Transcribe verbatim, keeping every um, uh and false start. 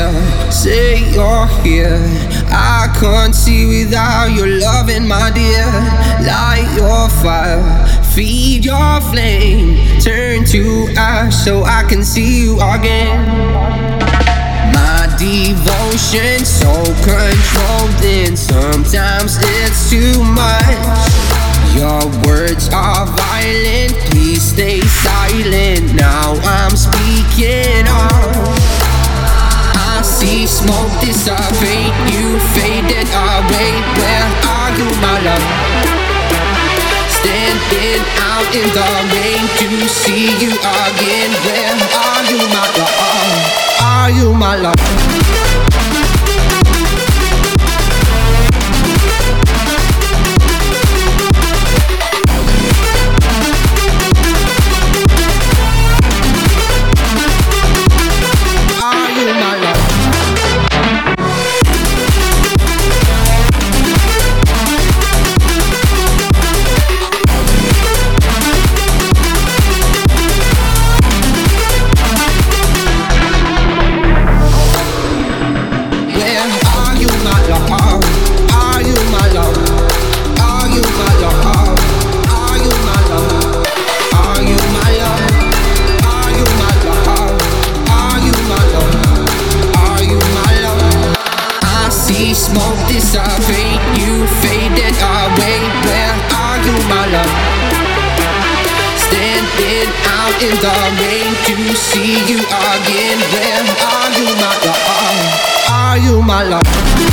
here, say you're here. I can't see without your loving, my dear. Light your fire, feed your flame, turn to ash so I can see you again. My devotion so controlling, sometimes it's too much. Your words are violent, please stay silent. Now I'm speaking up. I see smoke dissipate, you faded away. Where are you, my love? Standing out in the rain to see you again. Where are you, my love? Are you, my love? Smoke dissipate, you faded away. Where are you, my love? Standing out in the rain to see you again. Where are you, my love? Are you, my love?